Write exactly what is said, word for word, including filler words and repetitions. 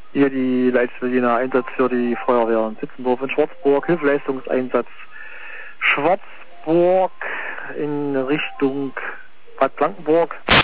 Hier die Leitz-Berliner Einsatz für die Feuerwehr in Sitzendorf in Schwarzburg, Hilfeleistungseinsatz Schwarzburg in Richtung Bad Blankenburg.